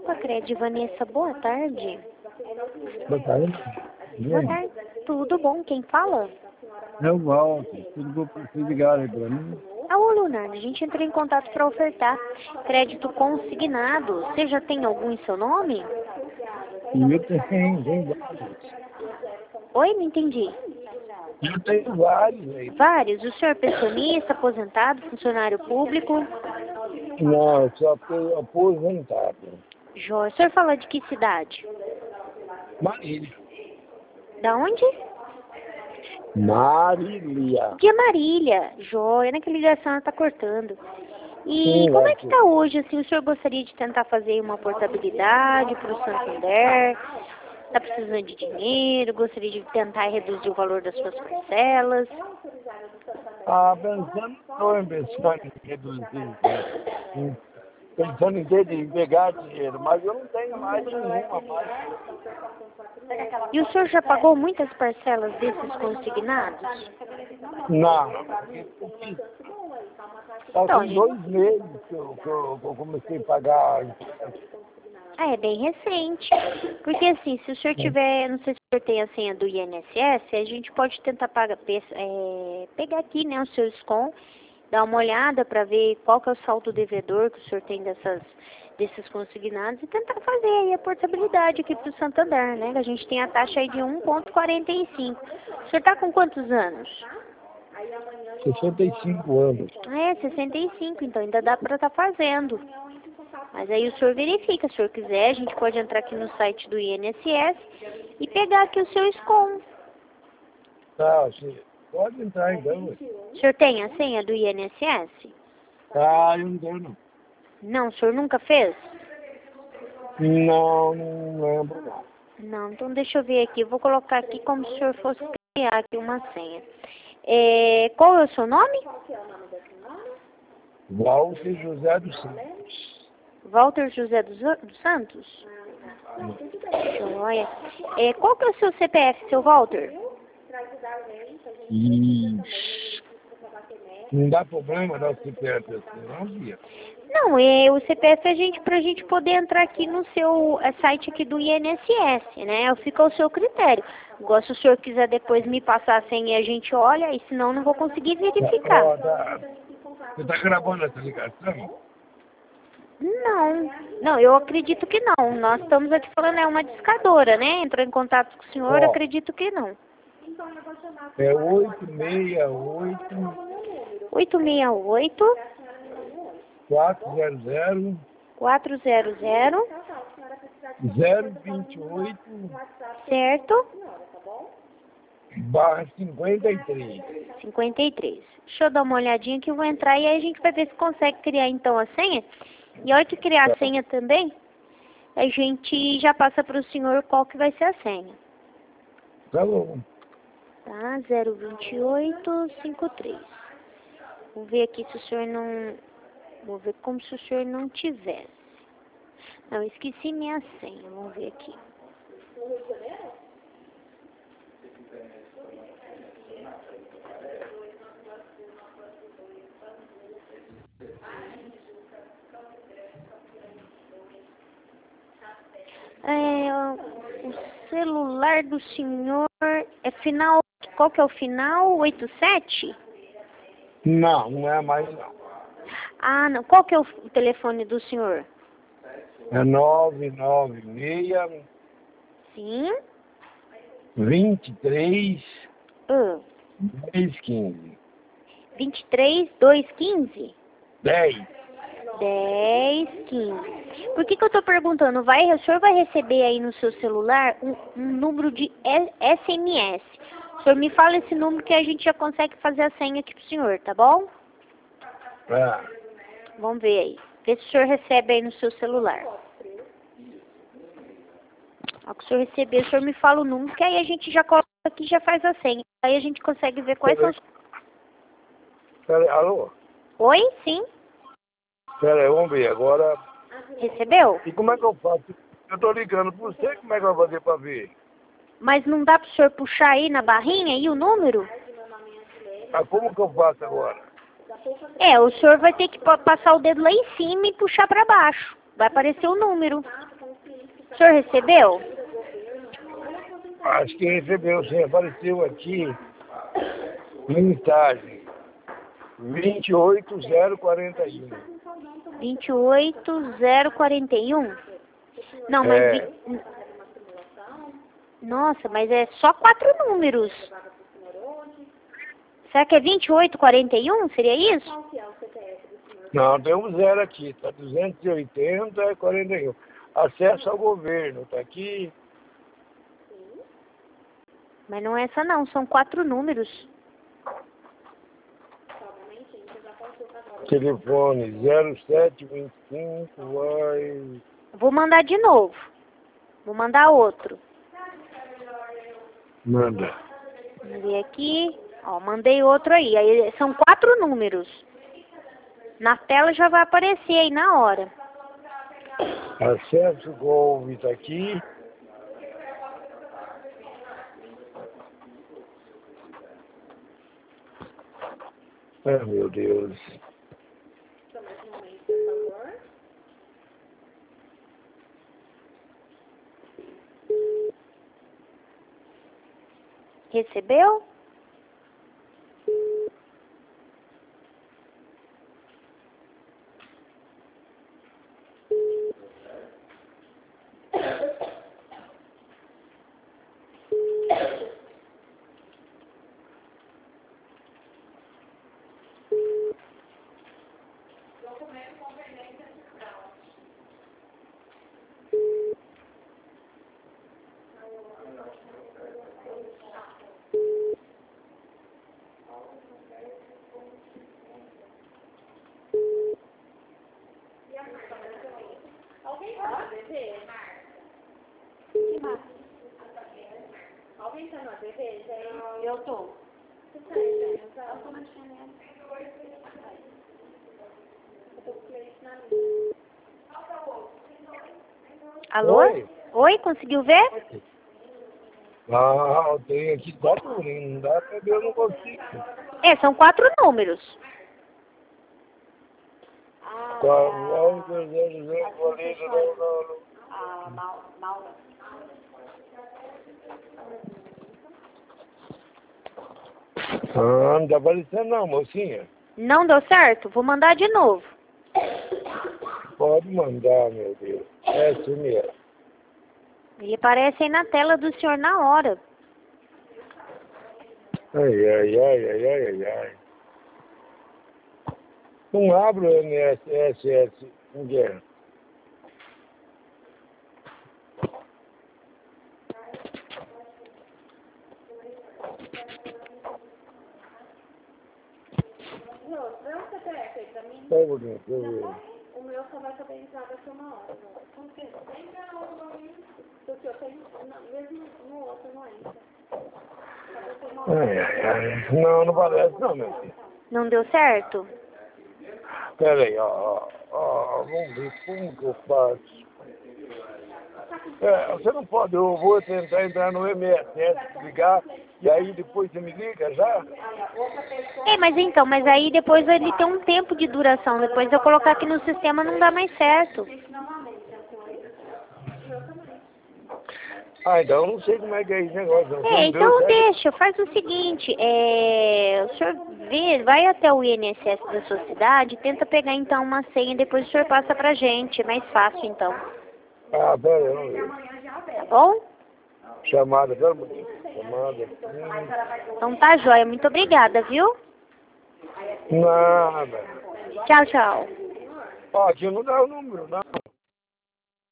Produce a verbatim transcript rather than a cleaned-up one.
Opa, Cred, Vanessa, boa tarde. Boa tarde. Boa tarde. Tudo bom? Quem fala? É o Walter. Tudo bom para vocês ligarem para mim? Alô, Leonardo. A gente entrou em contato para ofertar crédito consignado. Você já tem algum em seu nome? E eu tenho, tenho vários. Oi, não entendi. Eu tenho vários aí. Vários. O senhor é pensionista, aposentado, funcionário público? Não, eu só estou aposentado. Jó. O senhor fala de que cidade? Marília. Da onde? Marília. De Marília. Joia, naquela ligação ela tá cortando. E Sim, como é é que tá hoje, assim, o senhor gostaria de tentar fazer uma portabilidade para o Santander? Tá precisando de dinheiro? Gostaria de tentar reduzir o valor das suas parcelas? Ah, pensando, estou pensando em reduzir, né? Pensando em ter de pegar dinheiro, mas eu não tenho mais nenhuma mais. E o senhor já pagou muitas parcelas desses consignados? Não, porque eu fiz. Só Então, tem gente, dois meses que eu, que eu, que eu comecei a pagar. ah, é bem recente. Porque assim, se o senhor tiver, não sei se o senhor tem a senha do I N S S, a gente pode tentar pagar, é, pegar aqui, né, o seu SCOM, dar uma olhada para ver qual que é o saldo devedor que o senhor tem dessas, desses consignados e tentar fazer aí a portabilidade aqui para o Santander, né? A gente tem a taxa aí de um vírgula quarenta e cinco. O senhor está com quantos anos? sessenta e cinco anos. Ah, é, sessenta e cinco, então ainda dá para estar fazendo. Mas aí o senhor verifica, se o senhor quiser, a gente pode entrar aqui no site do I N S S e pegar aqui o seu SCOM. Tá, você pode entrar então. Ué. O senhor tem a senha do I N S S? Ah, eu não tenho não. Não, o senhor nunca fez? Não, não lembro não. Não, então deixa eu ver aqui. Eu vou colocar aqui como se o senhor fosse criar aqui uma senha. É, qual é o seu nome? Walter José dos Santos. Walter José dos, dos Santos? Joia. É, qual que é o seu C P F, seu Walter? Ixi. Não dá problema dar o C P F assim, não, Bia? Não, é o C P F a gente, pra gente poder entrar aqui no seu é, site aqui do I N S S, né? Fica ao seu critério. Agora, se o senhor quiser depois me passar a senha, a gente olha, e senão não vou conseguir verificar. Ó, tá. Você tá gravando essa ligação? Não, não, eu acredito que não. Nós estamos aqui falando, é uma discadora, né? Entrou em contato com o senhor, Ó, acredito que não. é oito seis oito, oito seis oito, quatro zero zero, quatro zero zero, zero dois oito, certo? barra cinquenta e três. cinquenta e três. Deixa eu dar uma olhadinha que eu vou entrar e aí a gente vai ver se consegue criar então a senha. E a hora que criar a senha também, a gente já passa para o senhor qual que vai ser a senha. Tá bom. Tá? zero dois oito cinco três. Vou ver aqui se o senhor não... Vou ver como se o senhor não tivesse. Não, esqueci minha senha. Vamos ver aqui. É, o celular do senhor é final... Qual que é o final? oitenta e sete? Não, não é mais não. Ah, não. Qual que é o telefone do senhor? É nove nove seis, Sim. vinte e três, Uh, dez, quinze. vinte e três, duzentos e quinze? dez. dez, quinze. Por que que eu tô perguntando? Vai, o senhor vai receber aí no seu celular um, um número de S M S. O senhor me fala esse número que a gente já consegue fazer a senha aqui pro senhor, tá bom? É. Vamos ver aí. Vê se o senhor recebe aí no seu celular. Ao que o senhor receber, o senhor me fala o número, que aí a gente já coloca aqui e já faz a senha. Aí a gente consegue ver quais são os... Peraí, alô? Oi? Sim? Peraí, vamos ver agora. Recebeu? E como é que eu faço? Eu tô ligando pra você, como é que eu vou fazer pra ver? Mas não dá pro senhor puxar aí na barrinha aí o número? Ah, como que eu faço agora? É, o senhor vai ter que pa- passar o dedo lá em cima e puxar para baixo. Vai aparecer o número. O senhor recebeu? Acho que recebeu, sim. Apareceu aqui, mensagem. vinte e oito zero quarenta e um. vinte e oito zero quarenta e um? Não, mas... É. vi- Nossa, mas é só quatro números. Será que é vinte e oito quarenta e um? Seria isso? Não, tem um zero aqui, tá duzentos e oitenta quarenta e um. Acesso ao governo, tá aqui. Mas não é essa não, são quatro números. Telefone zero sete vinte e cinco, vai... Vou mandar de novo. Vou mandar outro. Manda. Mandei aqui. Ó, mandei outro aí. Aí são quatro números. Na tela já vai aparecer aí na hora. Acesso Gov, tá aqui. Ai, meu Deus. Recebeu? Alguém tá na T V, gente? Eu tô. Você tá aí, gente? Eu tô na chinela. Eu tô com o cliente na linha. Alô? Oi. Oi, conseguiu ver? Ah, eu tenho aqui quatro, não dá pra ver, eu não consigo. É, são quatro números. Qual, qual, zero, zero, goleiro, não, não, não. Ah, mal, mal. Ah, não tá aparecendo não, mocinha. Não deu certo? Vou mandar de novo. Pode mandar, meu Deus. É isso mesmo. Ele aparece aí na tela do senhor na hora. Ai, ai, ai, ai, ai, ai, ai. Não abre o N S S, mulher. Não, vê um C P F aí pra mim. Só um pouquinho, deixa eu ver. O meu só vai saber entrar daqui a uma hora. Como que porque eu tenho, não, mesmo no outro não entra. Ai, ai, ai. Não, não parece não, meu filho. Não deu certo? Pera aí, ó, ó, ó, vamos ver como que eu faço. É, você não pode, eu vou tentar entrar no M S S, ligar, e aí depois você me liga já? É, mas então, mas aí depois ele tem um tempo de duração. Depois eu colocar aqui no sistema não dá mais certo. Ah, então eu não sei como é que é esse negócio. Não. É, Não deu então certo. deixa, faz o seguinte, é, o senhor vê, vai até o I N S S da sua cidade, tenta pegar então uma senha, depois o senhor passa pra gente, é mais fácil então, Ah, pera aí, vamos ver. tá bom? Chamada, pera um pouquinho. Chamada. Hum, Então tá jóia, muito obrigada, viu? nada. Tchau, tchau. Ó, aqui não dá o número, não.